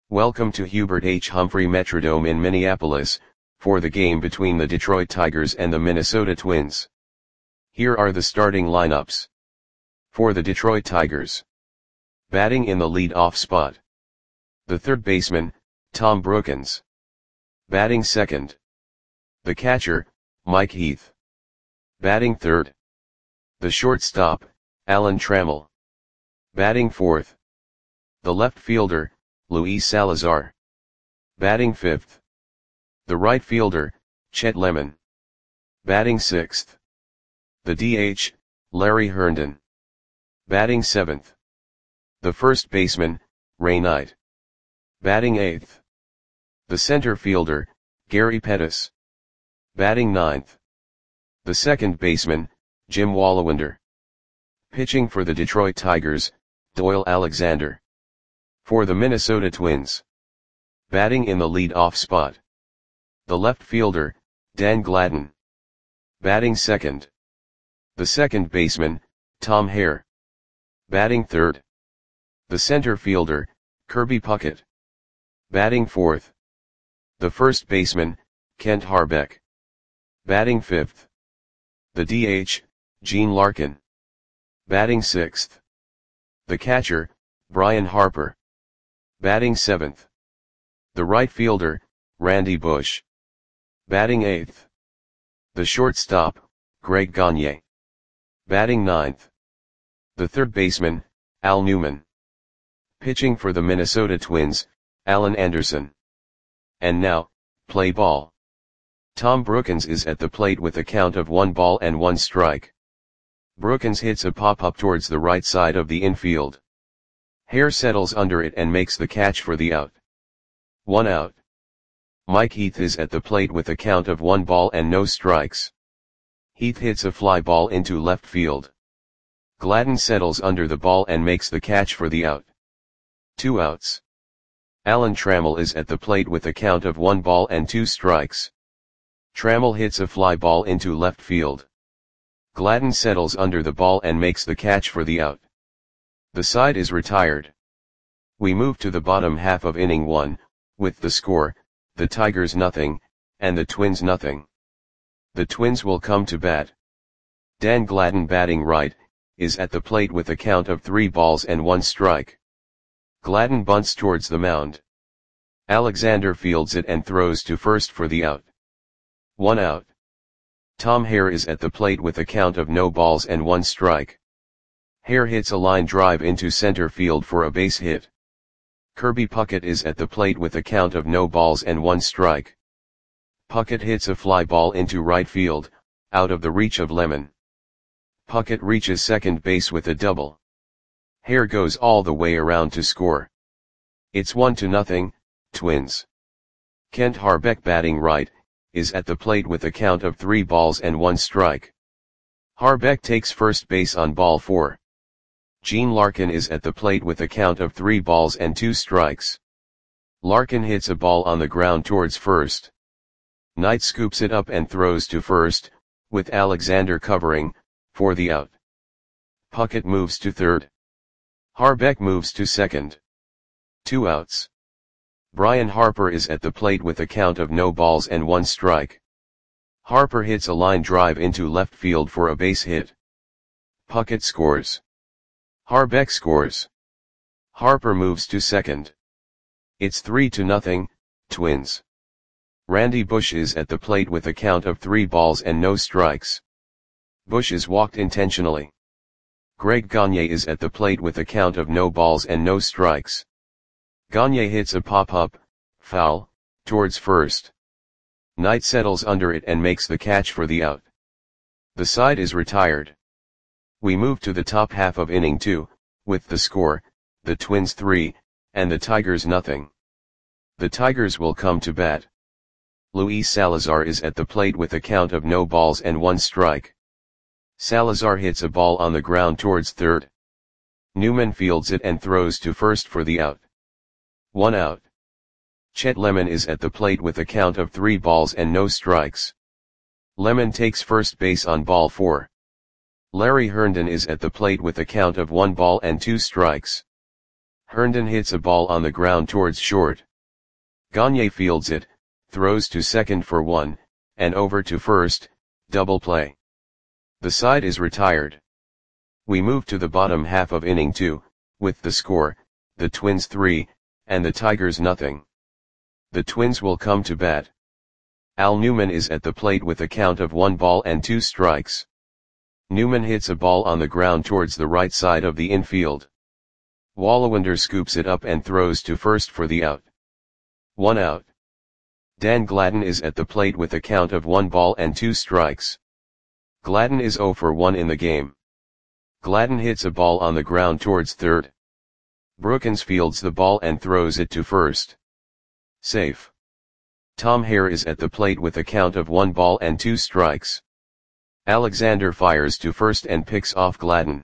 Welcome to Hubert H. Humphrey Metrodome in Minneapolis, for the game between the Detroit Tigers and the Minnesota Twins. Here are the starting lineups. For the Detroit Tigers. Batting in the lead-off spot. The third baseman, Tom Brookens. Batting second. The catcher, Mike Heath. Batting third. The shortstop, Alan Trammell. Batting fourth. The left fielder, Luis Salazar. Batting fifth. The right fielder, Chet Lemon. Batting sixth. The DH, Larry Herndon. Batting seventh. The first baseman, Ray Knight. Batting eighth. The center fielder, Gary Pettis. Batting ninth. The second baseman, Jim Walliwander. Pitching for the Detroit Tigers, Doyle Alexander. For the Minnesota Twins. Batting in the lead-off spot. The left fielder, Dan Gladden. Batting second. The second baseman, Tom Hare. Batting third. The center fielder, Kirby Puckett. Batting fourth. The first baseman, Kent Harbeck. Batting fifth. The DH, Gene Larkin. Batting sixth. The catcher, Brian Harper. Batting seventh. The right fielder, Randy Bush. Batting eighth. The shortstop, Greg Gagne. Batting ninth. The third baseman, Al Newman. Pitching for the Minnesota Twins, Alan Anderson. And now, play ball. Tom Brookens is at the plate with a count of 1 strike. Brookens hits a pop-up towards the right side of the infield. Hare settles under it and makes the catch for the out. 1 out. Mike Heath is at the plate with a count of 1 strikes. Heath hits a fly ball into left field. Gladden settles under the ball and makes the catch for the out. 2 outs. Alan Trammell is at the plate with a count of 1 strikes. Trammell hits a fly ball into left field. Gladden settles under the ball and makes the catch for the out. The side is retired. We move to the bottom half of inning 1, with the score, the Tigers nothing, and the Twins nothing. The Twins will come to bat. Dan Gladden batting right, is at the plate with a count of 3 strikes. Gladden bunts towards the mound. Alexander fields it and throws to first for the out. 1 out. Tom Hare is at the plate with a count of 1 strike. Hare hits a line drive into center field for a base hit. Kirby Puckett is at the plate with a count of 1 strike. Puckett hits a fly ball into right field, out of the reach of Lemon. Puckett reaches second base with a double. Hare goes all the way around to score. It's 1-0, Twins. Kent Harbeck batting right, is at the plate with a count of 3 strikes. Harbeck takes first base on ball 4. Gene Larkin is at the plate with a count of 3 strikes. Larkin hits a ball on the ground towards first. Knight scoops it up and throws to first, with Alexander covering, for the out. Puckett moves to third. Harbeck moves to second. 2 outs. Brian Harper is at the plate with a count of 1 strike. Harper hits a line drive into left field for a base hit. Puckett scores. Harbeck scores. Harper moves to second. It's 3-0, Twins. Randy Bush is at the plate with a count of 3 strikes. Bush is walked intentionally. Greg Gagne is at the plate with a count of no strikes. Gagne hits a pop-up, foul, towards first. Knight settles under it and makes the catch for the out. The side is retired. We move to the top half of inning 2, with the score, the Twins 3, and the Tigers nothing. The Tigers will come to bat. Luis Salazar is at the plate with a count of 1 strike. Salazar hits a ball on the ground towards third. Newman fields it and throws to first for the out. 1 out. Chet Lemon is at the plate with a count of 3 strikes. Lemon takes first base on ball 4. Larry Herndon is at the plate with a count of 1 strikes. Herndon hits a ball on the ground towards short. Gagne fields it, throws to second for 1, and over to first, double play. The side is retired. We move to the bottom half of inning 2, with the score, the Twins 3, and the Tigers nothing. The Twins will come to bat. Al Newman is at the plate with a count of 1 ball and 2 strikes. Newman hits a ball on the ground towards the right side of the infield. Wallawander scoops it up and throws to first for the out. 1 out. Dan Gladden is at the plate with a count of 1 ball and 2 strikes. Gladden is 0 for 1 in the game. Gladden hits a ball on the ground towards third. Brookins fields the ball and throws it to first. Safe. Tom Hare is at the plate with a count of 1 ball and 2 strikes. Alexander fires to first and picks off Gladden.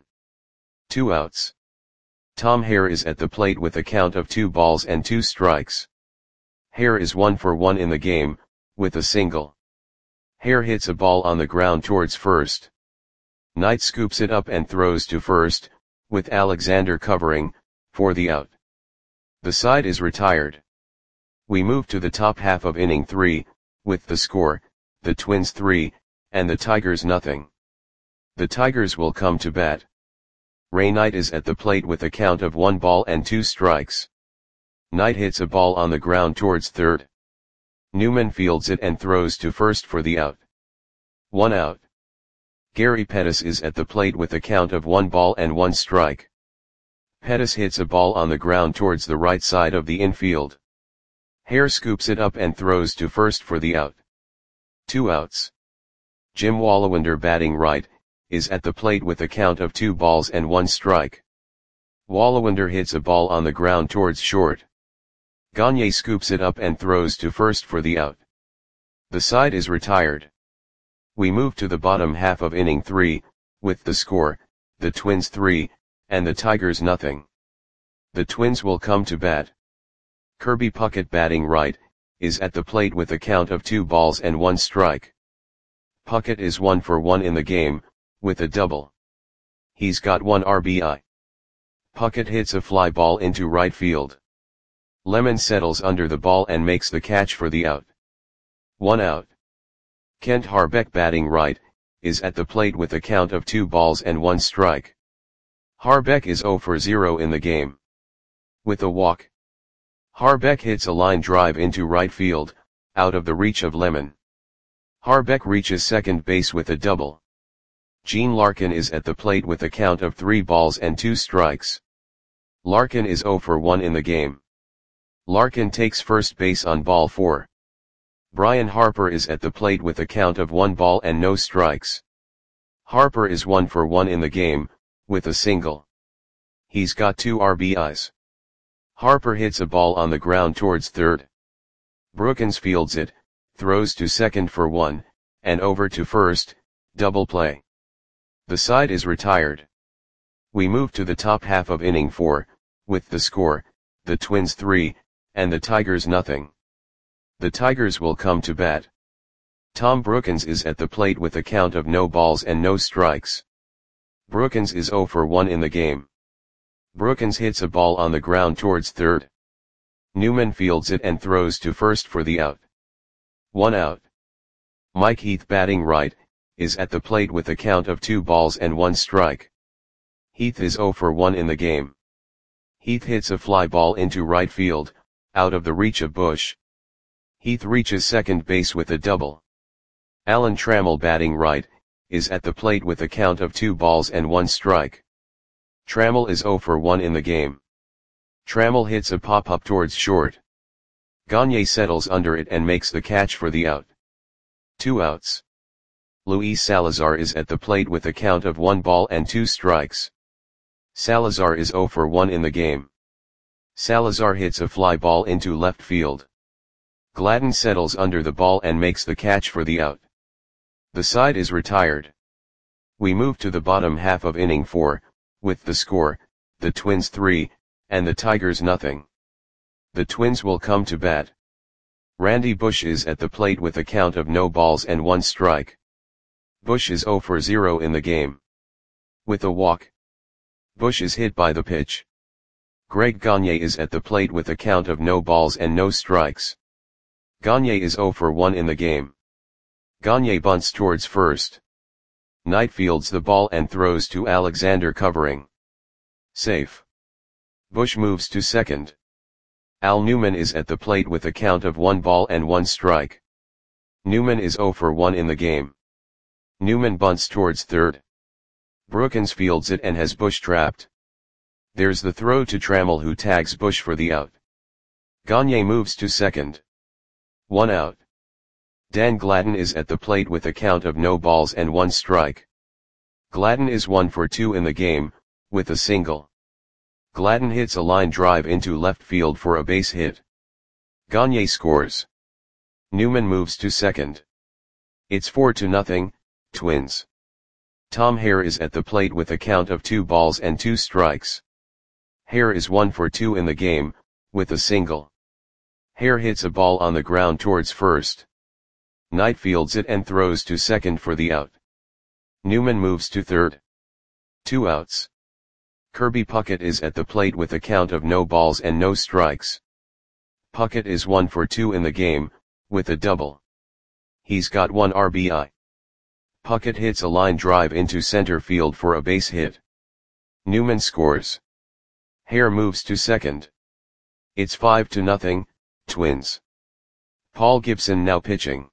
2 outs. Tom Hare is at the plate with a count of 2 balls and 2 strikes. Hare is 1 for 1 in the game, with a single. Hare hits a ball on the ground towards first. Knight scoops it up and throws to first, with Alexander covering, for the out. The side is retired. We move to the top half of inning 3, with the score, the Twins 3, and the Tigers nothing. The Tigers will come to bat. Ray Knight is at the plate with a count of 1 ball and 2 strikes. Knight hits a ball on the ground towards third. Newman fields it and throws to first for the out. 1 out. Gary Pettis is at the plate with a count of 1 ball and 1 strike. Pettis hits a ball on the ground towards the right side of the infield. Hare scoops it up and throws to first for the out. 2 outs. Jim Wallawander batting right, is at the plate with a count of 2 balls and 1 strike. Wallawander hits a ball on the ground towards short. Gagne scoops it up and throws to first for the out. The side is retired. We move to the bottom half of inning 3, with the score, the Twins 3, and the Tigers nothing. The Twins will come to bat. Kirby Puckett batting right, is at the plate with a count of 2 balls and 1 strike. Puckett is 1 for 1 in the game, with a double. He's got 1 RBI. Puckett hits a fly ball into right field. Lemon settles under the ball and makes the catch for the out. 1 out. Kent Harbeck batting right, is at the plate with a count of 2 balls and 1 strike. Harbeck is 0 for 0 in the game. With a walk. Harbeck hits a line drive into right field, out of the reach of Lemon. Harbeck reaches second base with a double. Gene Larkin is at the plate with a count of 3 balls and 2 strikes. Larkin is 0 for 1 in the game. Larkin takes first base on ball 4. Brian Harper is at the plate with a count of 1 ball and no strikes. Harper is 1 for 1 in the game, with a single. He's got 2 RBIs. Harper hits a ball on the ground towards third. Brookins fields it, throws to second for 1, and over to first, double play. The side is retired. We move to the top half of inning 4, with the score, the Twins 3, and the Tigers nothing. The Tigers will come to bat. Tom Brookins is at the plate with a count of no balls and no strikes. Brookins is 0 for 1 in the game. Brookins hits a ball on the ground towards third. Newman fields it and throws to first for the out. 1 out. Mike Heath batting right, is at the plate with a count of 2 balls and 1 strike. Heath is 0 for 1 in the game. Heath hits a fly ball into right field, out of the reach of Bush. Heath reaches second base with a double. Alan Trammell batting right, is at the plate with a count of 2 balls and 1 strike. Trammell is 0 for 1 in the game. Trammell hits a pop-up towards short. Gagne settles under it and makes the catch for the out. 2 outs. Luis Salazar is at the plate with a count of 1 ball and 2 strikes. Salazar is 0 for 1 in the game. Salazar hits a fly ball into left field. Gladden settles under the ball and makes the catch for the out. The side is retired. We move to the bottom half of inning 4, with the score, the Twins 3, and the Tigers nothing. The Twins will come to bat. Randy Bush is at the plate with a count of no balls and 1 strike. Bush is 0 for 0 in the game. With a walk. Bush is hit by the pitch. Greg Gagne is at the plate with a count of no balls and no strikes. Gagne is 0 for 1 in the game. Gagne bunts towards first. Knight fields the ball and throws to Alexander covering. Safe. Bush moves to second. Al Newman is at the plate with a count of 1 ball and 1 strike. Newman is 0 for 1 in the game. Newman bunts towards third. Brookins fields it and has Bush trapped. There's the throw to Trammell, who tags Bush for the out. Gagne moves to second. 1 out. Dan Gladden is at the plate with a count of no balls and 1 strike. Gladden is 1 for 2 in the game, with a single. Gladden hits a line drive into left field for a base hit. Gagne scores. Newman moves to second. It's 4-0, Twins. Tom Hare is at the plate with a count of 2 balls and 2 strikes. Hare is 1 for 2 in the game, with a single. Hare hits a ball on the ground towards first. Knight fields it and throws to second for the out. Newman moves to third. 2 outs. Kirby Puckett is at the plate with a count of no balls and no strikes. Puckett is 1 for 2 in the game, with a double. He's got 1 RBI. Puckett hits a line drive into center field for a base hit. Newman scores. Hare moves to second. It's 5-0, Twins. Paul Gibson now pitching.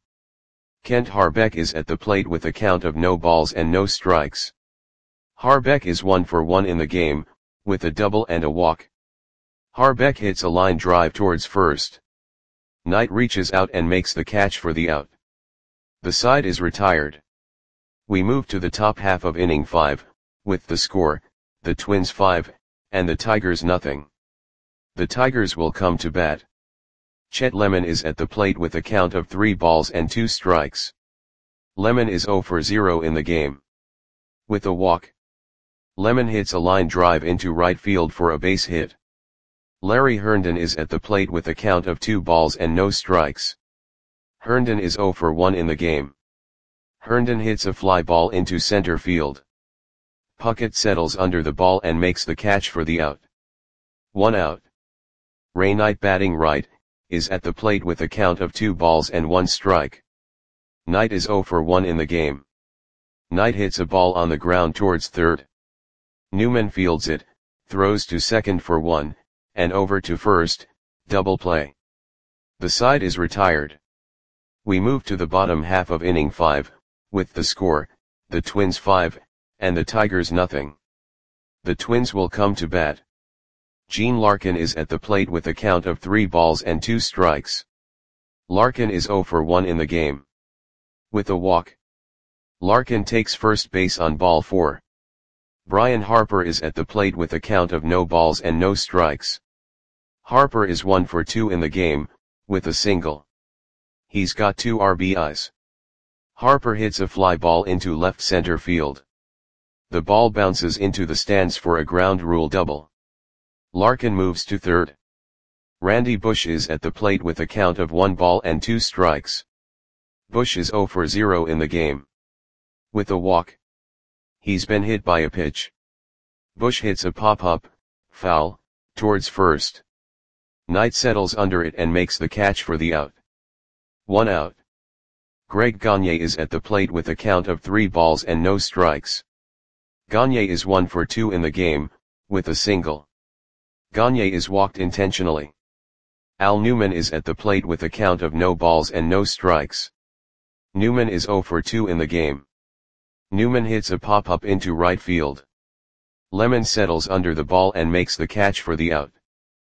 Kent Harbeck is at the plate with a count of no balls and no strikes. Harbeck is 1 for 1 in the game, with a double and a walk. Harbeck hits a line drive towards first. Knight reaches out and makes the catch for the out. The side is retired. We move to the top half of inning 5, with the score, the Twins 5, and the Tigers nothing. The Tigers will come to bat. Chet Lemon is at the plate with a count of 3 balls and 2 strikes. Lemon is 0 for 0 in the game. With a walk. Lemon hits a line drive into right field for a base hit. Larry Herndon is at the plate with a count of 2 balls and no strikes. Herndon is 0 for 1 in the game. Herndon hits a fly ball into center field. Puckett settles under the ball and makes the catch for the out. 1 out. Ray Knight, batting right, is at the plate with a count of 2 balls and 1 strike. Knight is 0 for 1 in the game. Knight hits a ball on the ground towards third. Newman fields it, throws to second for 1, and over to first, double play. The side is retired. We move to the bottom half of inning 5, with the score, the Twins 5, and the Tigers nothing. The Twins will come to bat. Gene Larkin is at the plate with a count of 3 balls and 2 strikes. Larkin is 0 for 1 in the game. With a walk. Larkin takes first base on ball 4. Brian Harper is at the plate with a count of no balls and no strikes. Harper is 1 for 2 in the game, with a single. He's got 2 RBIs. Harper hits a fly ball into left center field. The ball bounces into the stands for a ground rule double. Larkin moves to third. Randy Bush is at the plate with a count of 1 ball and 2 strikes. Bush is 0 for 0 in the game. With a walk. He's been hit by a pitch. Bush hits a pop-up, foul, towards first. Knight settles under it and makes the catch for the out. 1 out. Greg Gagne is at the plate with a count of 3 balls and no strikes. Gagne is 1 for 2 in the game, with a single. Gagne is walked intentionally. Al Newman is at the plate with a count of no balls and no strikes. Newman is 0 for 2 in the game. Newman hits a pop-up into right field. Lemon settles under the ball and makes the catch for the out.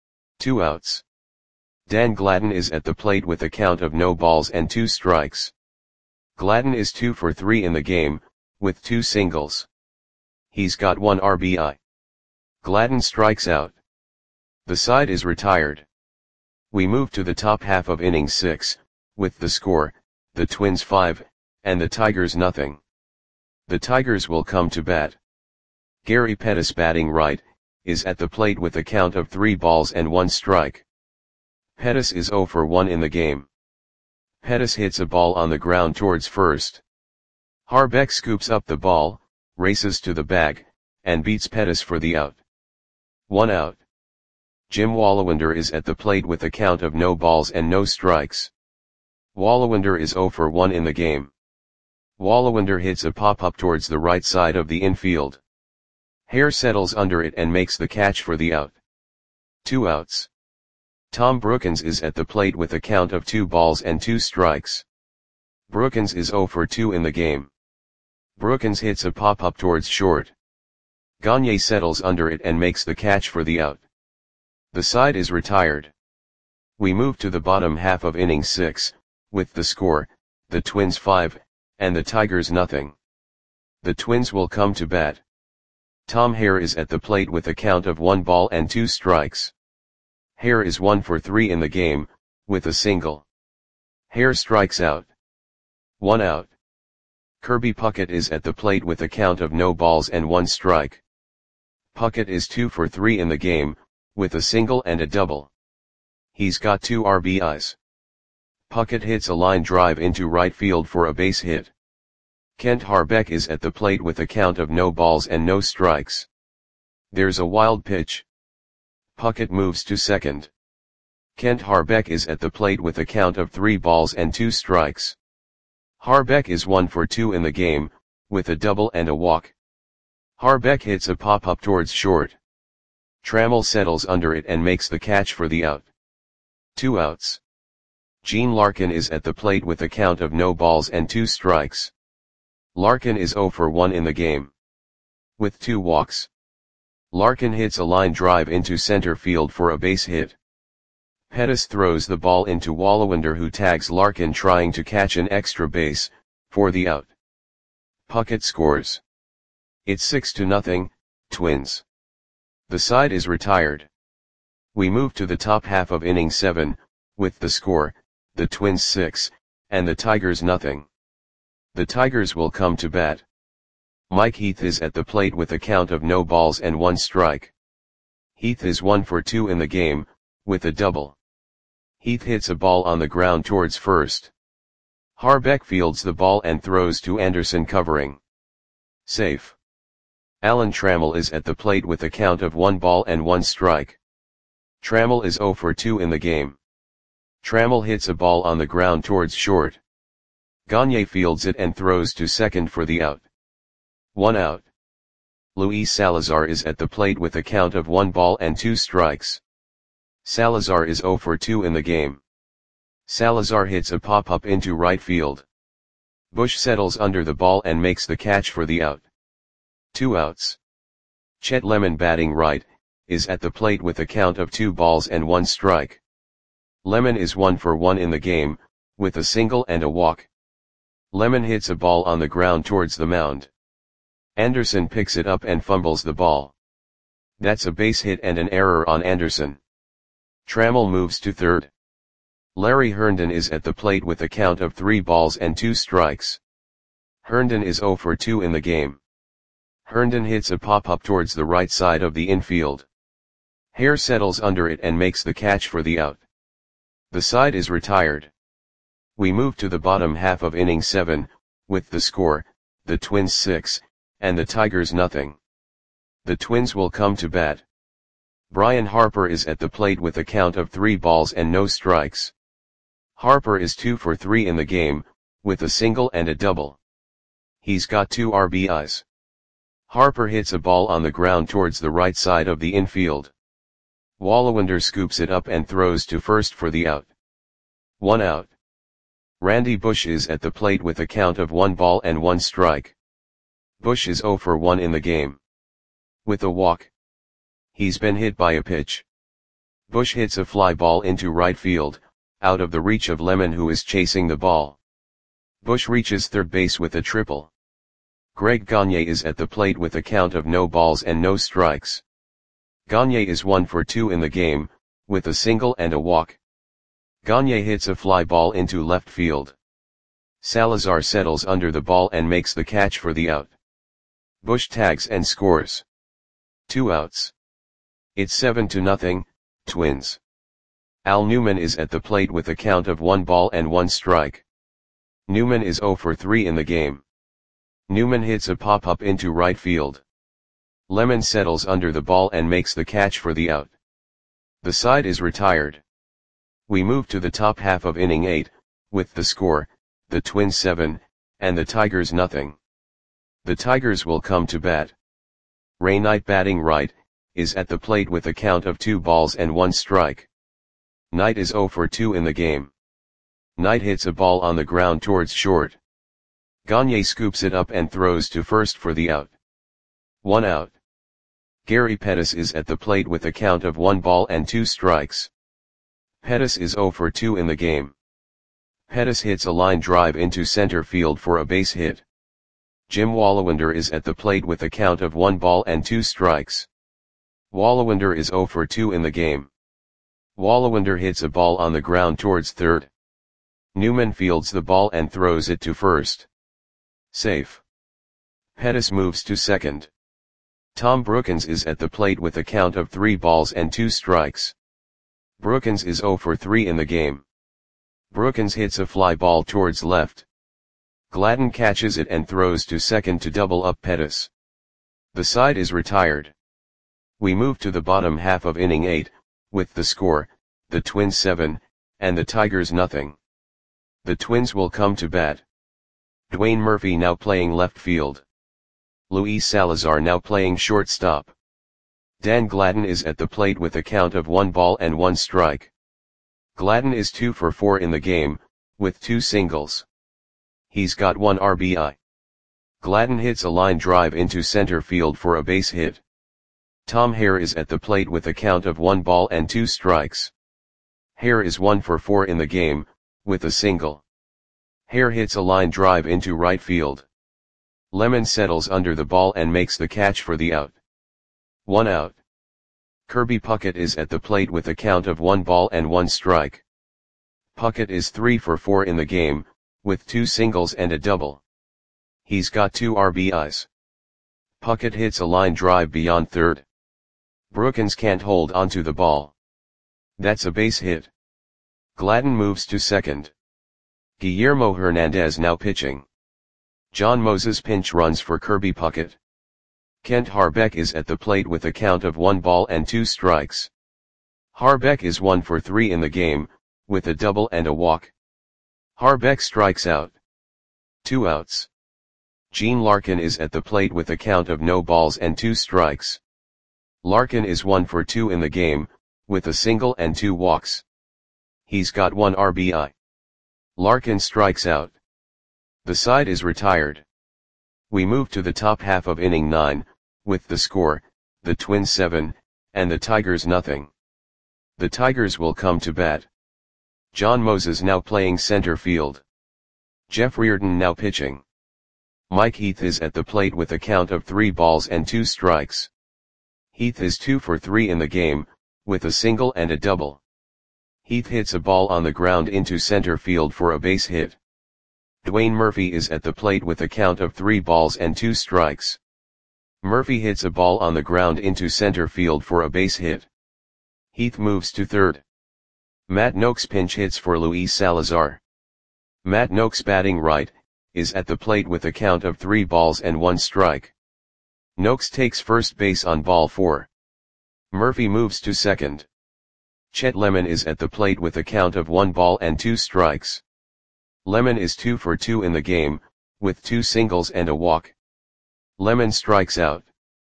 2 outs. Dan Gladden is at the plate with a count of no balls and 2 strikes. Gladden is 2 for 3 in the game, with 2 singles. He's got 1 RBI. Gladden strikes out. The side is retired. We move to the top half of inning 6, with the score, the Twins 5, and the Tigers nothing. The Tigers will come to bat. Gary Pettis, batting right, is at the plate with a count of 3 balls and 1 strike. Pettis is 0 for 1 in the game. Pettis hits a ball on the ground towards first. Harbeck scoops up the ball, races to the bag, and beats Pettis for the out. 1 out. Jim Wallawander is at the plate with a count of no balls and no strikes. Wallawander is 0 for 1 in the game. Wallawander hits a pop-up towards the right side of the infield. Hare settles under it and makes the catch for the out. 2 outs. Tom Brookins is at the plate with a count of 2 balls and 2 strikes. Brookins is 0 for 2 in the game. Brookins hits a pop-up towards short. Gagne settles under it and makes the catch for the out. The side is retired. We move to the bottom half of inning 6, with the score, the Twins 5, and the Tigers nothing. The Twins will come to bat. Tom Hare is at the plate with a count of 1 ball and 2 strikes. Hare is 1 for 3 in the game, with a single. Hare strikes out. 1 out. Kirby Puckett is at the plate with a count of no balls and 1 strike. Puckett is 2 for 3 in the game, with a single and a double. He's got 2 RBIs. Puckett hits a line drive into right field for a base hit. Kent Harbeck is at the plate with a count of no balls and no strikes. There's a wild pitch. Puckett moves to second. Kent Harbeck is at the plate with a count of 3 balls and 2 strikes. Harbeck is 1 for 2 in the game, with a double and a walk. Harbeck hits a pop-up towards short. Trammell settles under it and makes the catch for the out. 2 outs. Gene Larkin is at the plate with a count of no balls and 2 strikes. Larkin is 0 for 1 in the game. With 2 walks. Larkin hits a line drive into center field for a base hit. Pettis throws the ball into Wallawander, who tags Larkin trying to catch an extra base, for the out. Puckett scores. It's 6-0, Twins. The side is retired. We move to the top half of inning 7, with the score, the Twins 6, and the Tigers nothing. The Tigers will come to bat. Mike Heath is at the plate with a count of no balls and 1 strike. Heath is 1 for 2 in the game, with a double. Heath hits a ball on the ground towards first. Harbeck fields the ball and throws to Anderson covering. Safe. Alan Trammell is at the plate with a count of 1 ball and 1 strike. Trammell is 0 for 2 in the game. Trammell hits a ball on the ground towards short. Gagne fields it and throws to second for the out. 1 out. Luis Salazar is at the plate with a count of 1 ball and 2 strikes. Salazar is 0 for 2 in the game. Salazar hits a pop-up into right field. Bush settles under the ball and makes the catch for the out. 2 outs. Chet Lemon, batting right, is at the plate with a count of 2 balls and 1 strike. Lemon is 1 for 1 in the game, with a single and a walk. Lemon hits a ball on the ground towards the mound. Anderson picks it up and fumbles the ball. That's a base hit and an error on Anderson. Trammell moves to third. Larry Herndon is at the plate with a count of 3 balls and 2 strikes. Herndon is 0 for 2 in the game. Herndon hits a pop-up towards the right side of the infield. Hare settles under it and makes the catch for the out. The side is retired. We move to the bottom half of inning 7, with the score, the Twins 6, and the Tigers nothing. The Twins will come to bat. Brian Harper is at the plate with a count of 3 balls and no strikes. Harper is 2 for 3 in the game, with a single and a double. He's got 2 RBIs. Harper hits a ball on the ground towards the right side of the infield. Wallawander scoops it up and throws to first for the out. 1 out. Randy Bush is at the plate with a count of 1 ball and 1 strike. Bush is 0 for 1 in the game. With a walk. He's been hit by a pitch. Bush hits a fly ball into right field, out of the reach of Lemon, who is chasing the ball. Bush reaches third base with a triple. Greg Gagne is at the plate with a count of no balls and no strikes. Gagne is 1 for 2 in the game, with a single and a walk. Gagne hits a fly ball into left field. Salazar settles under the ball and makes the catch for the out. Bush tags and scores. 2 outs. It's 7-0, Twins. Al Newman is at the plate with a count of 1 ball and 1 strike. Newman is 0 for 3 in the game. Newman hits a pop-up into right field. Lemon settles under the ball and makes the catch for the out. The side is retired. We move to the top half of inning 8, with the score, the Twins 7, and the Tigers nothing. The Tigers will come to bat. Ray Knight, batting right, is at the plate with a count of 2 balls and 1 strike. Knight is 0 for 2 in the game. Knight hits a ball on the ground towards short. Gagne scoops it up and throws to first for the out. 1 out. Gary Pettis is at the plate with a count of 1 ball and 2 strikes. Pettis is 0 for 2 in the game. Pettis hits a line drive into center field for a base hit. Jim Wallawander is at the plate with a count of 1 ball and 2 strikes. Wallawander is 0 for 2 in the game. Wallawander hits a ball on the ground towards third. Newman fields the ball and throws it to first. Safe. Pettis moves to second. Tom Brookins is at the plate with a count of 3 balls and 2 strikes. Brookins is 0 for 3 in the game. Brookins hits a fly ball towards left. Gladden catches it and throws to second to double up Pettis. The side is retired. We move to the bottom half of inning 8, with the score, the Twins 7, and the Tigers nothing. The Twins will come to bat. Dwayne Murphy now playing left field. Luis Salazar now playing shortstop. Dan Gladden is at the plate with a count of 1 ball and 1 strike. Gladden is 2 for 4 in the game, with 2 singles. He's got 1 RBI. Gladden hits a line drive into center field for a base hit. Tom Hare is at the plate with a count of 1 ball and 2 strikes. Hare is 1 for 4 in the game, with a single. Hare hits a line drive into right field. Lemon settles under the ball and makes the catch for the out. 1 out. Kirby Puckett is at the plate with a count of 1 ball and 1 strike. Puckett is 3 for 4 in the game, with 2 singles and a double. He's got 2 RBIs. Puckett hits a line drive beyond third. Brookins can't hold onto the ball. That's a base hit. Gladden moves to second. Guillermo Hernandez now pitching. John Moses pinch runs for Kirby Puckett. Kent Harbeck is at the plate with a count of 1 ball and 2 strikes. Harbeck is 1 for 3 in the game, with a double and a walk. Harbeck strikes out. 2 outs. Gene Larkin is at the plate with a count of no balls and 2 strikes. Larkin is 1 for 2 in the game, with a single and 2 walks. He's got 1 RBI. Larkin strikes out. The side is retired. We move to the top half of inning 9, with the score, the Twins 7, and the Tigers nothing. The Tigers will come to bat. John Moses now playing center field. Jeff Reardon now pitching. Mike Heath is at the plate with a count of 3 balls and 2 strikes. Heath is 2 for 3 in the game, with a single and a double. Heath hits a ball on the ground into center field for a base hit. Dwayne Murphy is at the plate with a count of 3 balls and 2 strikes. Murphy hits a ball on the ground into center field for a base hit. Heath moves to third. Matt Noakes pinch hits for Luis Salazar. Matt Noakes, batting right, is at the plate with a count of 3 balls and 1 strike. Noakes takes first base on ball 4. Murphy moves to second. Chet Lemon is at the plate with a count of 1 ball and 2 strikes. Lemon is 2 for 2 in the game, with 2 singles and a walk. Lemon strikes out.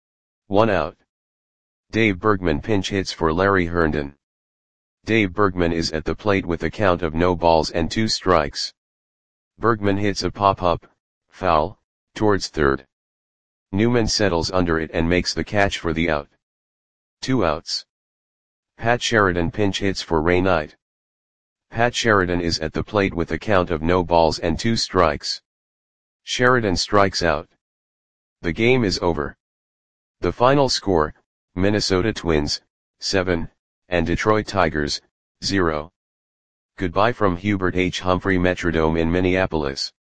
1 out. Dave Bergman pinch hits for Larry Herndon. Dave Bergman is at the plate with a count of no balls and 2 strikes. Bergman hits a pop-up, foul, towards third. Newman settles under it and makes the catch for the out. 2 outs. Pat Sheridan pinch hits for Ray Knight. Pat Sheridan is at the plate with a count of no balls and 2 strikes. Sheridan strikes out. The game is over. The final score, Minnesota Twins, 7, and Detroit Tigers, 0. Goodbye from Hubert H. Humphrey Metrodome in Minneapolis.